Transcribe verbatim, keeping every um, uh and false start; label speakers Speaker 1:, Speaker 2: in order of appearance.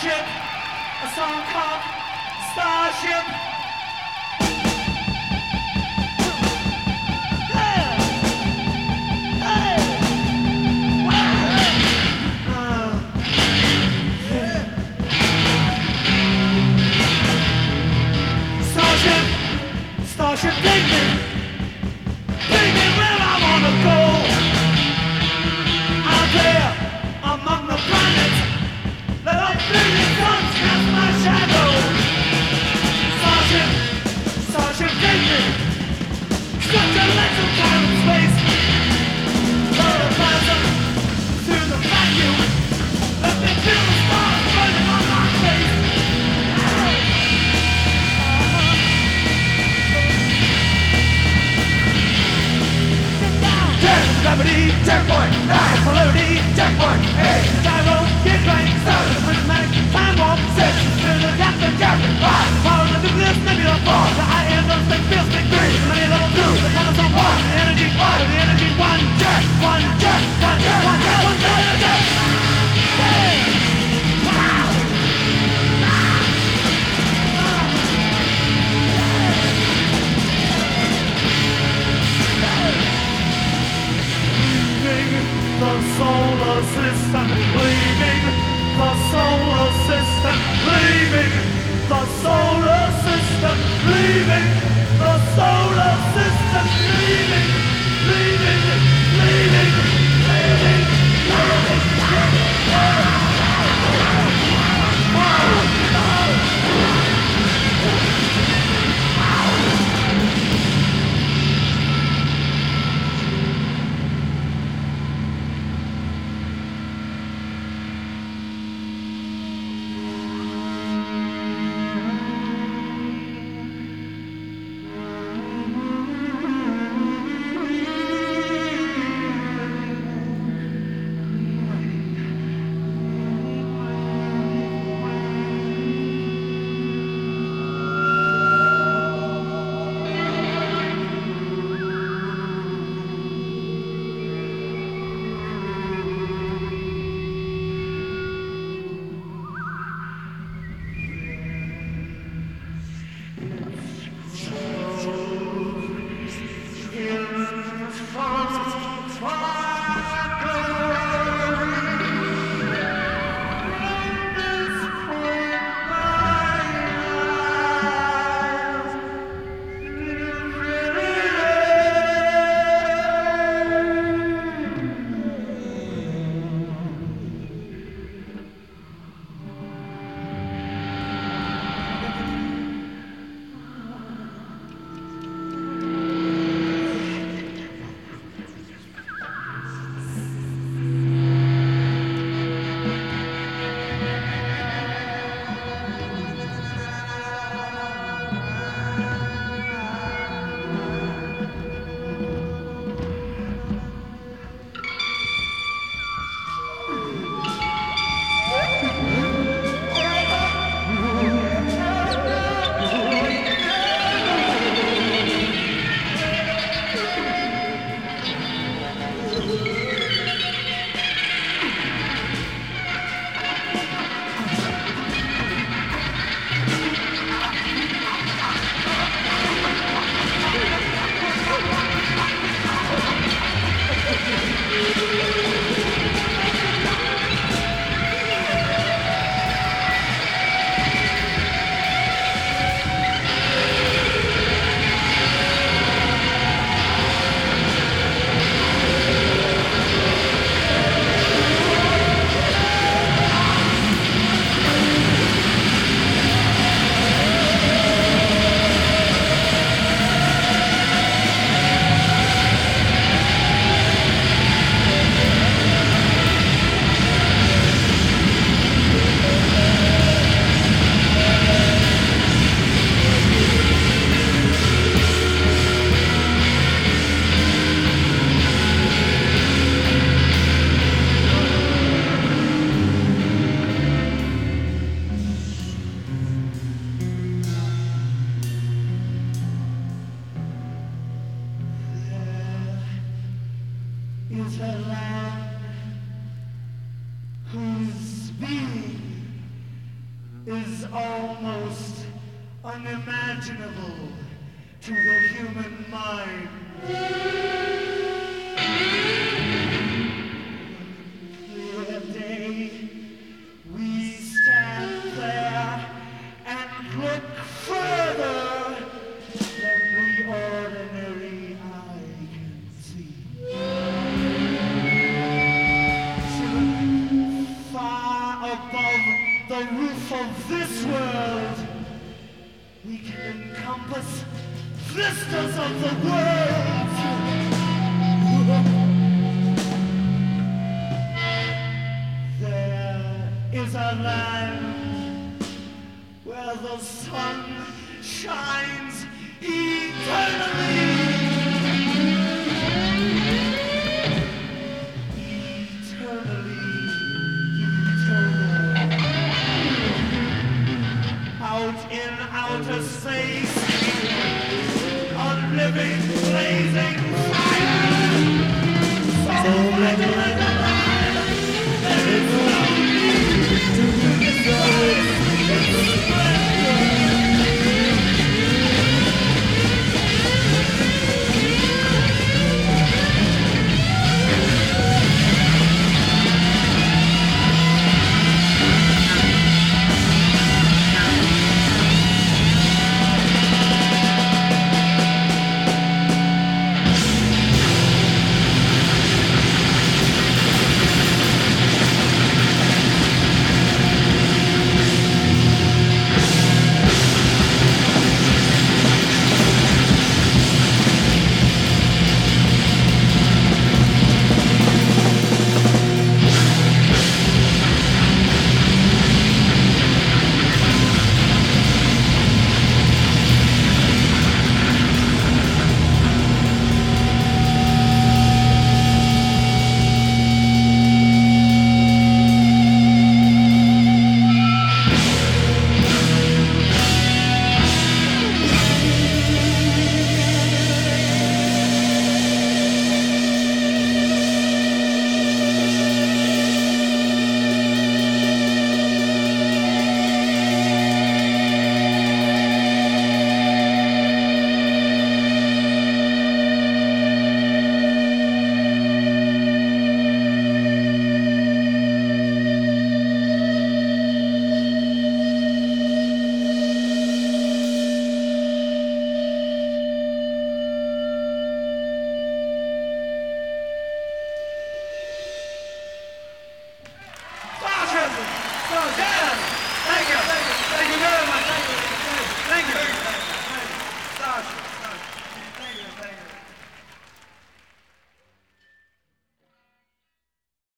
Speaker 1: Starship, a song called Starship. Hey! Hey! Uh, yeah. Starship, Starship, take me, take me where I wanna go. Out there among the planets, let a billion suns cast my shadow. Starship, Starship, take me, such a little time and space. Let it pass up through the vacuum. Let me feel the stars burning on my face. ten, gravity, ten point nine, polarity, ten point eight, gyro, get right, seven, automatic, time warp, six, through the captain, captain, five, power of the nucleus, nebula, four, the high end of space, field, space, three, the money level two, the chromosom one, the energy five, the energy one, jet, one, jet, one, jet, one, jet, one, jet, one, jet, hey! Wow! The solar system, leaving the solar system, leaving the solar system, leaving the solar system, leaving, leaving, leaving, leaving, leaving. is a land whose being is almost unimaginable to the human mind. Clear day, we stand there and look further than the ordinary eye can see. Far above the roof of this world, we can encompass vistas of the world. There is a land where the sun shines eternally. Eternally, eternal. Out in outer space, a living, blazing fire. So vital and alive, there is no need to disguise its splendor. Thank you. Thank you very much.